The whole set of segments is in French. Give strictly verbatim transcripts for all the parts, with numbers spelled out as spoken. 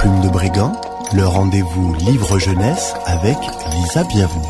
Plume de Brigand, le rendez-vous livre jeunesse avec Lisa Bienvenue.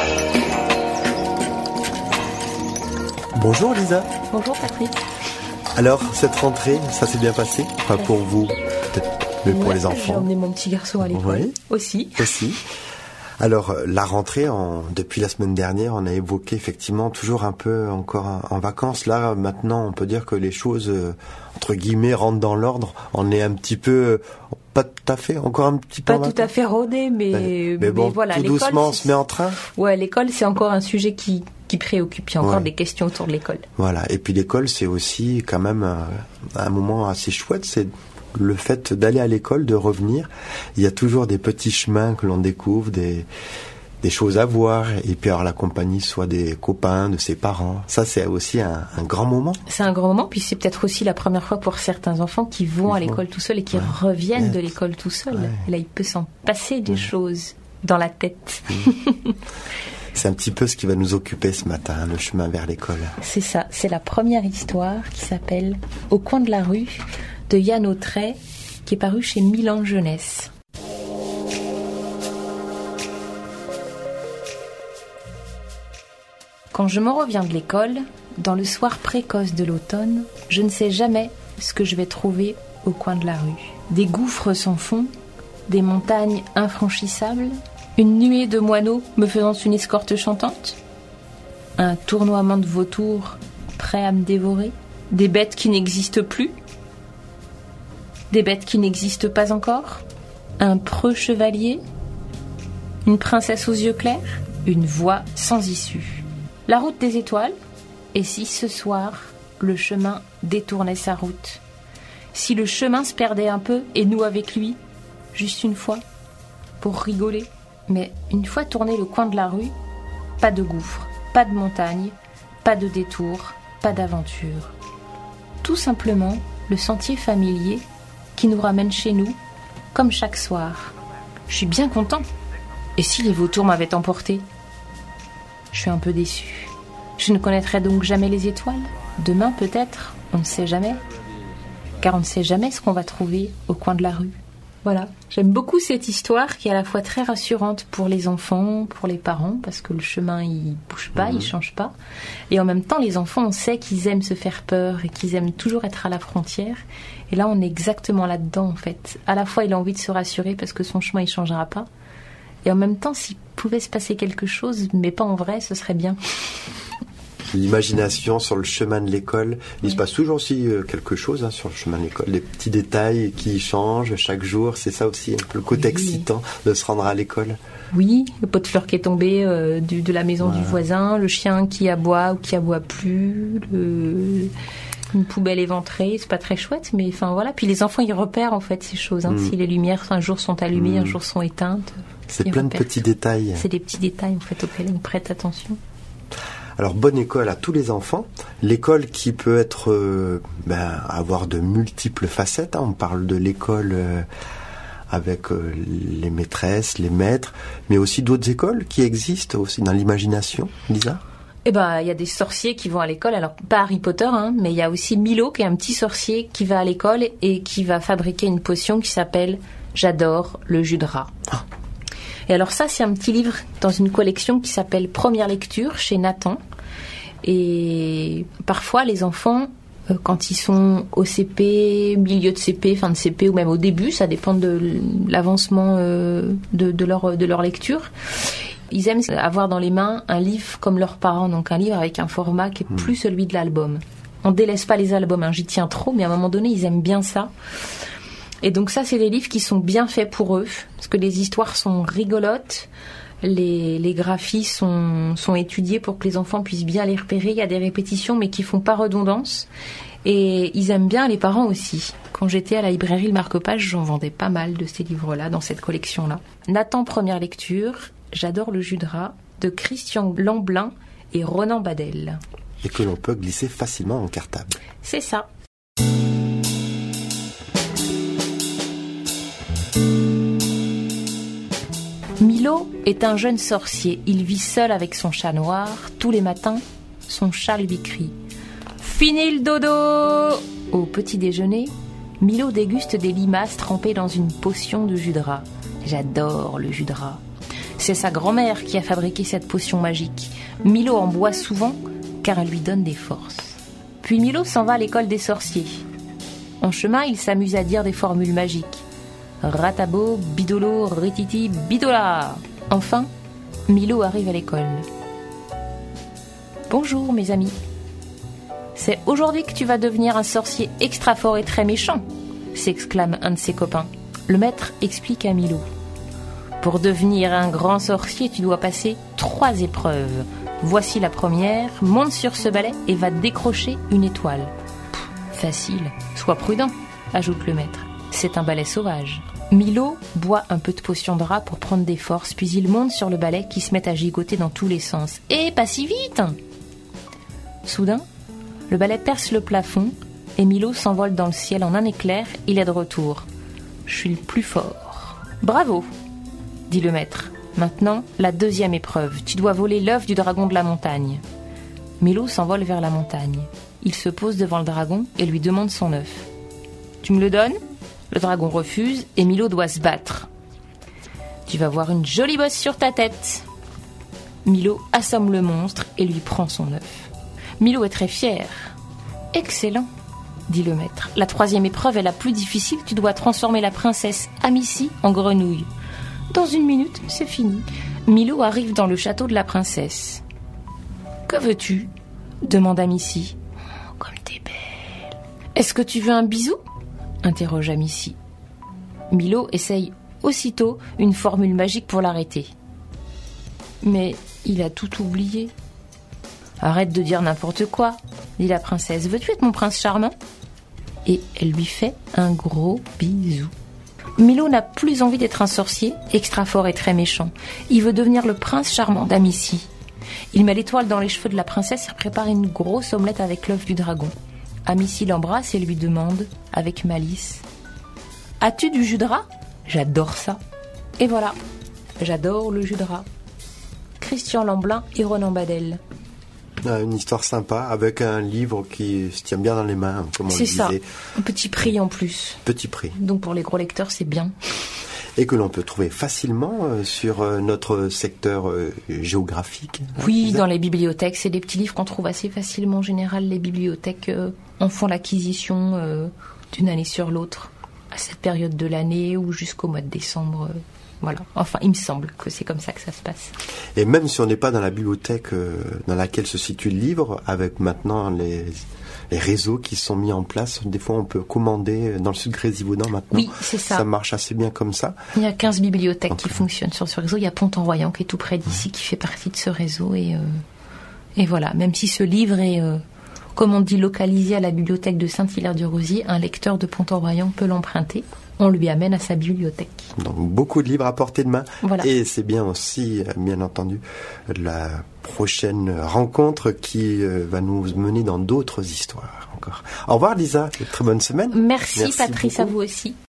Bonjour Lisa. Bonjour Patrick. Alors, cette rentrée, ça s'est bien passé? Pas pour vous, peut-être, mais pour ouais, les enfants. J'ai emmené mon petit garçon à l'école oui. aussi. Aussi. Alors, la rentrée, en, depuis la semaine dernière, on a évoqué effectivement toujours un peu encore en, en vacances. Là, maintenant, on peut dire que les choses, euh, entre guillemets, rentrent dans l'ordre. On est un petit peu, euh, pas tout à fait, encore un petit peu Pas tout à fait rodé, mais, mais, mais bon, mais voilà, tout l'école, doucement, on c'est... se met en train. Ouais, l'école, c'est encore un sujet qui, qui préoccupe. Il y a encore ouais. des questions autour de l'école. Voilà. Et puis l'école, c'est aussi quand même un, un moment assez chouette. C'est le fait d'aller à l'école, de revenir. Il y a toujours des petits chemins que l'on découvre, des des choses à voir, et puis alors la compagnie soit des copains, de ses parents. Ça, c'est aussi un, un grand moment. C'est un grand moment, puis c'est peut-être aussi la première fois pour certains enfants qui vont Ils à l'école tout seuls et qui ouais. reviennent ouais. de l'école tout seuls. Ouais. Et là, il peut s'en passer des ouais. choses dans la tête. Mmh. C'est un petit peu ce qui va nous occuper ce matin, le chemin vers l'école. C'est ça, c'est la première histoire qui s'appelle « Au coin de la rue » de Yann Autray, qui est paru chez Milan Jeunesse. Quand je m'en reviens de l'école, dans le soir précoce de l'automne, je ne sais jamais ce que je vais trouver au coin de la rue. Des gouffres sans fond, des montagnes infranchissables, une nuée de moineaux me faisant une escorte chantante, un tournoiement de vautours prêt à me dévorer, des bêtes qui n'existent plus, des bêtes qui n'existent pas encore, un preux chevalier, une princesse aux yeux clairs, une voie sans issue. La route des étoiles, et si ce soir, le chemin détournait sa route? Si le chemin se perdait un peu, et nous avec lui, juste une fois, pour rigoler. Mais une fois tourné le coin de la rue, pas de gouffre, pas de montagne, pas de détour, pas d'aventure. Tout simplement le sentier familier qui nous ramène chez nous, comme chaque soir. Je suis bien content. Et si les vautours m'avaient emporté? Je suis un peu déçue. Je ne connaîtrai donc jamais les étoiles. Demain peut-être, on ne sait jamais. Car on ne sait jamais ce qu'on va trouver au coin de la rue. Voilà, j'aime beaucoup cette histoire qui est à la fois très rassurante pour les enfants, pour les parents, parce que le chemin il bouge pas, mmh. il change pas. Et en même temps, les enfants, on sait qu'ils aiment se faire peur et qu'ils aiment toujours être à la frontière. Et là, on est exactement là-dedans en fait. À la fois, il a envie de se rassurer parce que son chemin il changera pas. Et en même temps, s'il pouvait se passer quelque chose, mais pas en vrai, ce serait bien. L'imagination sur le chemin de l'école, il oui. se passe toujours aussi quelque chose hein, sur le chemin de l'école, des petits détails qui changent chaque jour, c'est ça aussi un peu le côté oui. excitant de se rendre à l'école. Oui, le pot de fleurs qui est tombé euh, du, de la maison voilà. du voisin, le chien qui aboie ou qui aboie plus, le... une poubelle éventrée, c'est pas très chouette, mais enfin voilà. Puis les enfants ils repèrent en fait ces choses, hein. mm. si les lumières un jour sont allumées, mm. un jour sont éteintes. C'est plein repèrent. de petits détails. C'est des petits détails en fait auxquels ils prêtent attention. Alors, bonne école à tous les enfants. L'école qui peut être, euh, ben, avoir de multiples facettes. Hein. On parle de l'école euh, avec euh, les maîtresses, les maîtres, mais aussi d'autres écoles qui existent aussi dans l'imagination. Lisa ? Eh ben, il y a des sorciers qui vont à l'école. Alors, pas Harry Potter, hein, mais il y a aussi Milo, qui est un petit sorcier qui va à l'école et qui va fabriquer une potion qui s'appelle « J'adore le jus de rat ». Ah. Et alors ça, c'est un petit livre dans une collection qui s'appelle Première lecture chez Nathan. Et parfois, les enfants, euh, quand ils sont au C P, milieu de C P, fin de C P ou même au début, ça dépend de l'avancement euh, de, de, leur, de leur lecture, ils aiment avoir dans les mains un livre comme leurs parents, donc un livre avec un format qui est plus celui de l'album. On délaisse pas les albums, hein, j'y tiens trop, mais à un moment donné, ils aiment bien ça. Et donc ça, c'est des livres qui sont bien faits pour eux, parce que les histoires sont rigolotes, les, les graphies sont, sont étudiés pour que les enfants puissent bien les repérer. Il y a des répétitions, mais qui font pas redondance. Et ils aiment bien, les parents aussi. Quand j'étais à la librairie Le Marque-Page, j'en vendais pas mal de ces livres-là, dans cette collection-là. Nathan, première lecture, J'adore le jus de rat, de Christian Lamblin et Ronan Badel. Et que l'on peut glisser facilement en cartable. C'est ça. Milo est un jeune sorcier. Il vit seul avec son chat noir. Tous les matins, son chat lui crie « Fini le dodo !» Au petit déjeuner, Milo déguste des limaces trempées dans une potion de jus de rat. J'adore le jus de rat. C'est sa grand-mère qui a fabriqué cette potion magique. Milo en boit souvent car elle lui donne des forces. Puis Milo s'en va à l'école des sorciers. En chemin, il s'amuse à dire des formules magiques. Ratabo, bidolo, rititi, bidola. Enfin, Milo arrive à l'école. Bonjour mes amis. C'est aujourd'hui que tu vas devenir un sorcier extra fort et très méchant, s'exclame un de ses copains. Le maître explique à Milo. Pour devenir un grand sorcier, tu dois passer trois épreuves. Voici la première, monte sur ce balai et va décrocher une étoile. Pff, facile, sois prudent, ajoute le maître. C'est un balai sauvage. Milo boit un peu de potion de rat pour prendre des forces, puis il monte sur le balai qui se met à gigoter dans tous les sens. Et pas si vite! Soudain, le balai perce le plafond et Milo s'envole dans le ciel en un éclair. Il est de retour. Je suis le plus fort. Bravo, dit le maître. Maintenant, la deuxième épreuve. Tu dois voler l'œuf du dragon de la montagne. Milo s'envole vers la montagne. Il se pose devant le dragon et lui demande son œuf. Tu me le donnes ? Le dragon refuse et Milo doit se battre. Tu vas voir une jolie bosse sur ta tête. Milo assomme le monstre et lui prend son œuf. Milo est très fier. Excellent, dit le maître. La troisième épreuve est la plus difficile. Tu dois transformer la princesse Amici en grenouille. Dans une minute, c'est fini. Milo arrive dans le château de la princesse. Que veux-tu ? Demande Amici. Oh, comme t'es belle. Est-ce que tu veux un bisou ? Interroge Amici. Milo essaye aussitôt une formule magique pour l'arrêter. Mais il a tout oublié. Arrête de dire n'importe quoi, dit la princesse. Veux-tu être mon prince charmant ? Et elle lui fait un gros bisou. Milo n'a plus envie d'être un sorcier, extra fort et très méchant. Il veut devenir le prince charmant d'Amici. Il met l'étoile dans les cheveux de la princesse et prépare une grosse omelette avec l'œuf du dragon. Amici l'embrasse et lui demande, avec malice, « As-tu du jus de rat ? J'adore ça. » Et voilà, j'adore le jus de rat. Christian Lamblin et Ronan Badel. Une histoire sympa avec un livre qui se tient bien dans les mains, comme on le disait. C'est ça, un petit prix en plus. Petit prix. Donc pour les gros lecteurs, c'est bien. Et que l'on peut trouver facilement euh, sur euh, notre secteur euh, géographique. Oui, dans les bibliothèques. C'est des petits livres qu'on trouve assez facilement. En général, les bibliothèques euh, en font l'acquisition euh, d'une année sur l'autre, à cette période de l'année ou jusqu'au mois de décembre. Euh, Voilà. Enfin, il me semble que c'est comme ça que ça se passe. Et même si on n'est pas dans la bibliothèque euh, dans laquelle se situe le livre, avec maintenant les, les réseaux qui sont mis en place, des fois on peut commander dans le sud Grésivaudan maintenant. Oui, c'est ça. Ça marche assez bien comme ça. Il y a quinze bibliothèques okay. qui fonctionnent sur ce réseau. Il y a Pont-en-Royan qui est tout près d'ici, mmh. qui fait partie de ce réseau. Et, euh, et voilà, même si ce livre est, euh, comme on dit, localisé à la bibliothèque de Saint-Hilaire-du-Rosier, un lecteur de Pont-en-Royan peut l'emprunter. On lui amène à sa bibliothèque. Donc beaucoup de livres à portée de main. Voilà. Et c'est bien aussi, bien entendu, la prochaine rencontre qui va nous mener dans d'autres histoires encore. Au revoir Lisa, très bonne semaine. Merci, Merci Patrice, beaucoup. à vous aussi.